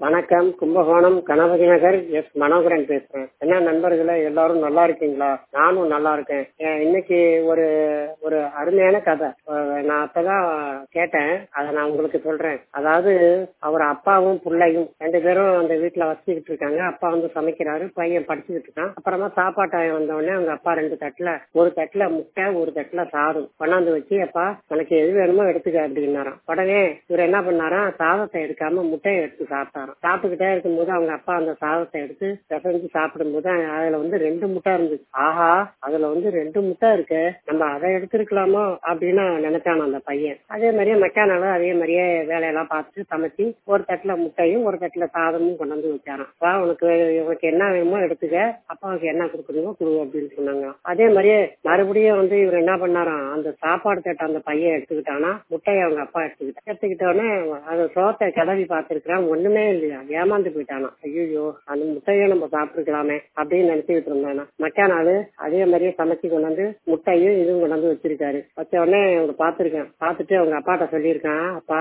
வணக்கம். கும்பகோணம் கணபதி நகர் எஸ் மனோகரன் பேசுறேன். என்ன நண்பர்களே, எல்லாரும் நல்லா இருக்கீங்களா? நானும் நல்லா இருக்கேன். இன்னைக்கு ஒரு ஒரு அருமையான கதை நான் அப்பதான் கேட்டேன். அதை நான் உங்களுக்கு சொல்றேன். அதாவது அவர் அப்பாவும் பிள்ளையும் 2 பேரும் அந்த வீட்டுல வச்சுக்கிட்டு இருக்காங்க. அப்பா வந்து சமைக்கிறாரு, பையன் படிச்சுக்கிட்டு இருக்கான். அப்புறமா சாப்பாட்டாயம் வந்த உடனே அவங்க அப்பா 2 தட்டுல, ஒரு தட்டுல முட்டை, ஒரு தட்டுல சாதம் கொண்டாந்து வச்சு, அப்பா உனக்கு எது வேணுமோ எடுத்துக்க அப்படின்னாராம். உடனே இவர் என்ன பண்ணாராம், சாதத்தை எடுக்காம முட்டையை எடுத்து சாப்பிட்டாராம். சாப்பிட்டுக்கிட்டே இருக்கும்போது அவங்க அப்பா அந்த சாதத்தை எடுத்து பிசைஞ்சு சாப்பிடும் போது அதுல வந்து 2 முட்டை இருந்துச்சு. ஆஹா, அதுல வந்து 2 முட்டை இருக்கு, நம்ம அதை எடுத்துருக்கலாமோ அப்படின்னு நினைச்சான அந்த பையன். அதே மாதிரியே மெக்கானாலும் அதே மாதிரியே வேலையெல்லாம் பார்த்துட்டு சமைச்சு ஒரு தட்டுல முட்டையும் ஒரு தட்டுல சாதமும் கொண்டு வந்து வச்சாராம். உனக்கு என்ன வேணுமோ எடுத்துக்க, அப்பாவுக்கு என்ன கொடுக்கணுமோ கொடு அப்படின்னு சொன்னாங்க. அதே மாதிரியே மறுபடியும் வந்து இவர் என்ன பண்ணாராம், அந்த சாப்பாடு தட்டை அந்த பையன் எடுத்துக்கிட்டானா, முட்டையை அவங்க அப்பா எடுத்துக்கிட்டோன்னே அந்த சோத்தை கிளறி பார்த்திருக்கிறான், ஒண்ணுமே இல்லையா, ஏமாந்து போயிட்டானா. ஐயோ, அந்த முட்டையை நம்ம சாப்பிட்டுருக்கலாமே அப்படின்னு நினைச்சுக்கிட்டு இருந்தானா. மக்கானாலு அதே மாதிரியே சமைச்சு கொண்டு வந்து முட்டையும் இதுவும் கொண்டு வந்து வச்சிருக்காரு. வச்ச உடனே அவங்க பாத்துருக்கேன். பார்த்துட்டு அவங்க அப்பாட்ட சொல்லியிருக்கான், அப்பா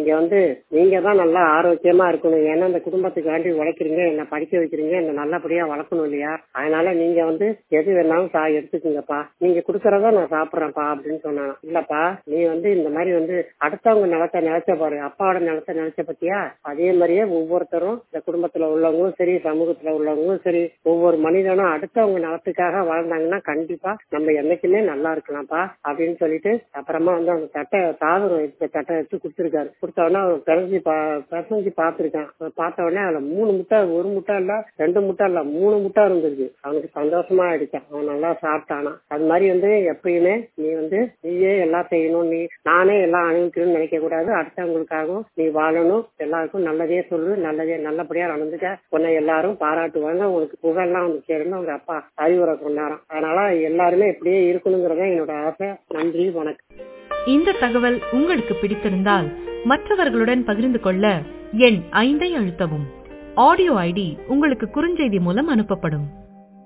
நீங்க தான் நல்லா ஆரோக்கியமா இருக்கணும், ஏன்னா இந்த குடும்பத்துக்கு வேண்டி உழைக்கிறீங்க, என்ன படிக்க வைக்கிறீங்க, என்ன நல்லபடியா வளர்க்கணும் இல்லையா, அதனால நீங்க வந்து எது வேணாலும் எடுத்துக்கீங்கப்பா, நீங்க குடுக்கறத நான் சாப்பிடுறேன்ப்பா அப்படின்னு சொன்னான். இல்லப்பா, நீ வந்து இந்த மாதிரி வந்து அடுத்தவங்க நிலத்தை நினைச்ச பாரு, அப்பாவோட நிலத்தை நினைச்ச பத்தியா, அதே மாதிரியே ஒவ்வொருத்தரும் இந்த குடும்பத்துல உள்ளவங்களும் சரி, சமூகத்துல உள்ளவங்களும் சரி, ஒவ்வொரு மனிதனும் அடுத்தவங்க நலத்துக்காக வாழ்ந்தாங்கன்னா கண்டிப்பா நம்ம என்னைக்குமே நல்லா இருக்கலாம்ப்பா அப்படின்னு சொல்லிட்டு அப்புறமா வந்து அந்த சாதம் தட்டை எடுத்து கொடுத்துருக்காரு. கொடுத்த உடனே அவன் பிசைஞ்சு பார்த்திருக்கான். பார்த்த உடனே அதுல 3 முட்டை, 1 முட்டை இல்ல, 2 முட்டை இல்ல, 3 முட்டை இருந்திருக்கு. அவனுக்கு சந்தோஷமா ஆயிடுச்சான். அவன் நல்லா சாப்பிட்டானா. அது மாதிரி வந்து எப்பயுமே நீ வந்து நீயே எல்லாம் செய்யணும், நானே எல்லாம் அனுபவிக்கணும்னு நினைக்க கூடாது, அடுத்தவங்களுக்காகவும் நீ வாழணும், எல்லாருக்கும் நல்லதே சொல்லு, நல்லபடியா நடந்துக்க, உன்னை எல்லாரும் பாராட்டுவாங்க, உனக்கு புகழெல்லாம் வந்து சேரணும் அவங்க அப்பா அறிவுரை சொன்னாராம். அதனால எல்லாருமே இப்படியே இருக்கணுங்கிறத என்னோட ஆசை. நன்றி, வணக்கம். இந்த தகவல் உங்களுக்கு பிடித்திருந்தால் மற்றவர்களுடன் பகிர்ந்து கொள்ள எண் 5 அழுத்தவும். ஆடியோ ஐடி உங்களுக்கு குறுஞ்செய்தி மூலம் அனுப்பப்படும்.